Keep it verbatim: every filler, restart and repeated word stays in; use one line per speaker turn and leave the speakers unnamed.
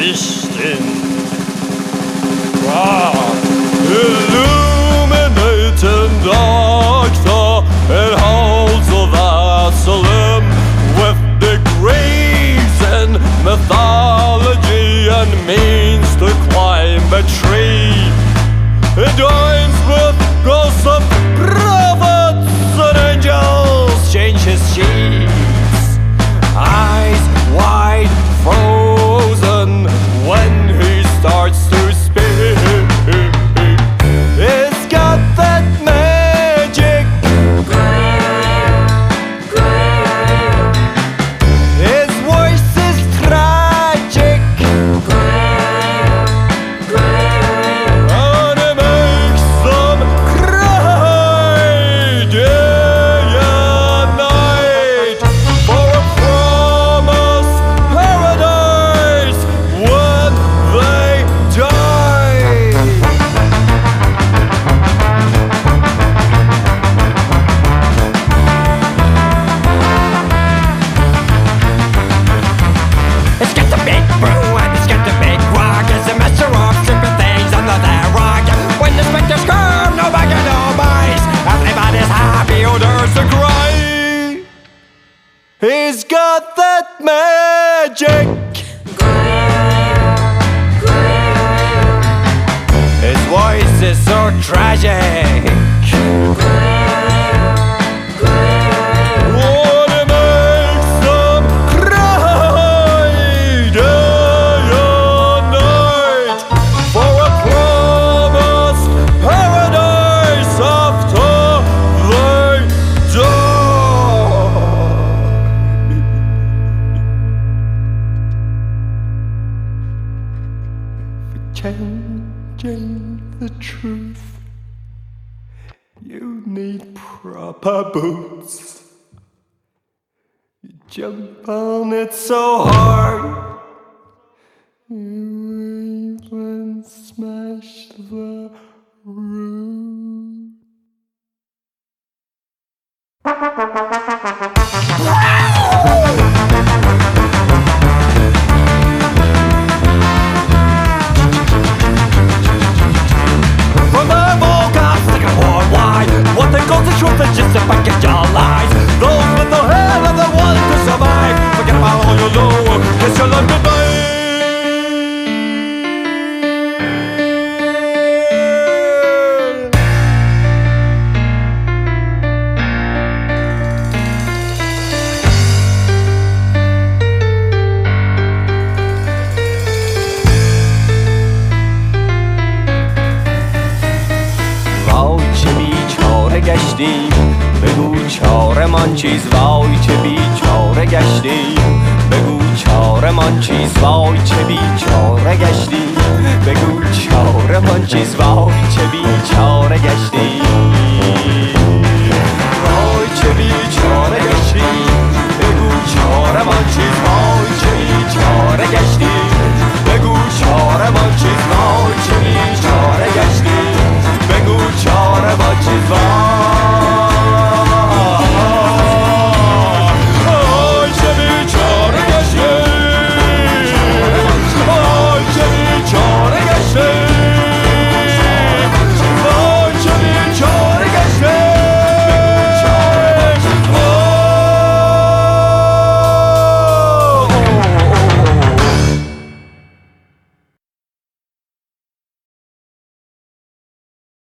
Lichten. Wow. Illuminating doctor and halls of Asylum with degrees in mythology and means to climb a tree. He dines with gossip prophets and angels, change his sheets. Eyes wide frozen when he starts to speak. He's got that magic. His voice is tragic. And it makes them cry day and night for a promised paradise when they die.
It's got the big brew and it's got the big rock. It's a master of stripping things under that rock. When the specters come, no back and no mice. Everybody's happy, oh there's a cry.
He's got that magic.
His voice is so tragic.
What it makes them cry day and night for a promised paradise after they die. Changing the truth, you need proper boots. You jump on it so hard, you even smash the roof.
From the Volgas, like a worldwide. What they call the truth is just a package of lies. Those with the head are the ones to survive. Forget about all you know, kiss your love goodbye.
گشتیم بگو چارمان چیز وای چه بیچاره گشتیم بگو چارمان چیز وای